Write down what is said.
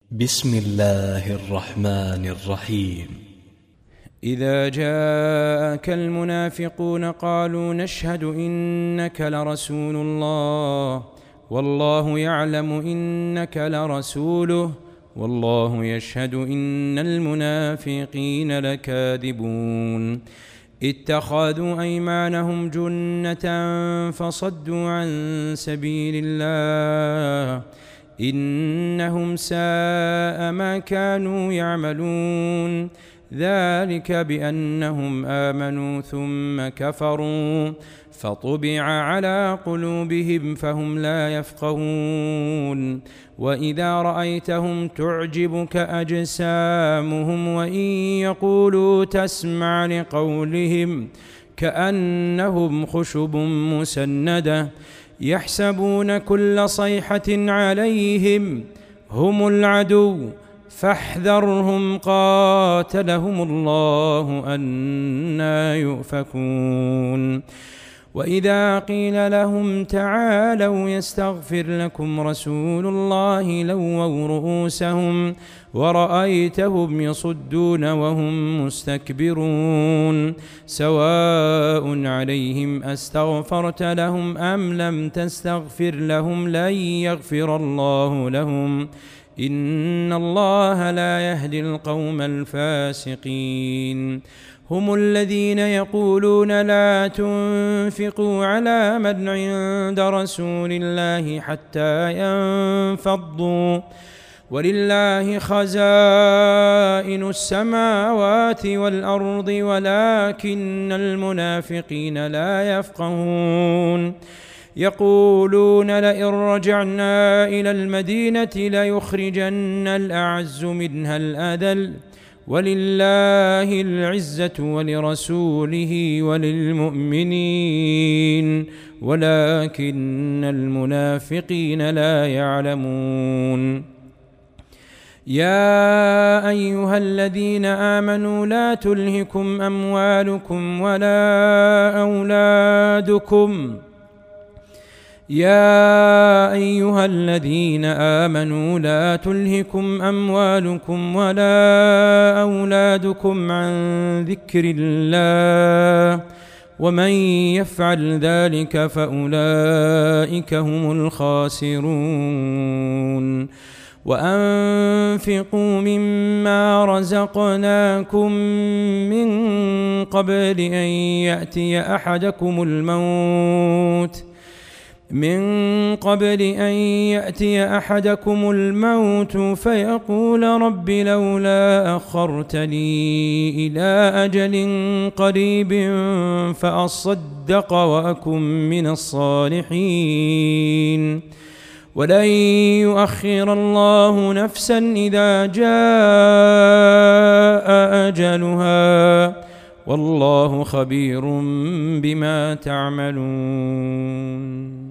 بسم الله الرحمن الرحيم. إذا جاءك المنافقون قالوا نشهد إنك لرسول الله والله يعلم إنك لرسوله والله يشهد إن المنافقين لكاذبون اتخذوا أيمانهم جنة فصدوا عن سبيل الله إنهم ساء ما كانوا يعملون ذلك بأنهم آمنوا ثم كفروا فطبع على قلوبهم فهم لا يفقهون وإذا رأيتهم تعجبك أجسامهم وإن يقولوا تسمع لقولهم كأنهم خشب مسندة يحسبون كل صيحة عليهم هم العدو فاحذرهم قاتلهم الله أنى يؤفكون وإذا قيل لهم تعالوا يستغفر لكم رسول الله لووا رؤوسهم ورأيتهم يصدون وهم مستكبرون سواء عليهم أستغفرت لهم أم لم تستغفر لهم لن يغفر الله لهم إن الله لا يهدي القوم الفاسقين هم الذين يقولون لا تنفقوا على من عند رسول الله حتى ينفضوا ولله خزائن السماوات والأرض ولكن المنافقين لا يفقهون يقولون لئن رجعنا إلى المدينة ليخرجن الأعز منها الأذل ولله العزة ولرسوله وللمؤمنين ولكن المنافقين لا يعلمون يا أيها الذين آمنوا لا تلهكم أموالكم ولا أولادكم يا أيها الذين آمنوا لا تلهكم أموالكم ولا أولادكم عن ذكر الله ومن يفعل ذلك فأولئك هم الخاسرون وأنفقوا مما رزقناكم من قبل أن يأتي أحدكم الموت فيقول رب لولا أخرتني إلى أجل قريب فأصدق وأكن من الصالحين ولن يؤخر الله نفسا إذا جاء أجلها والله خبير بما تعملون.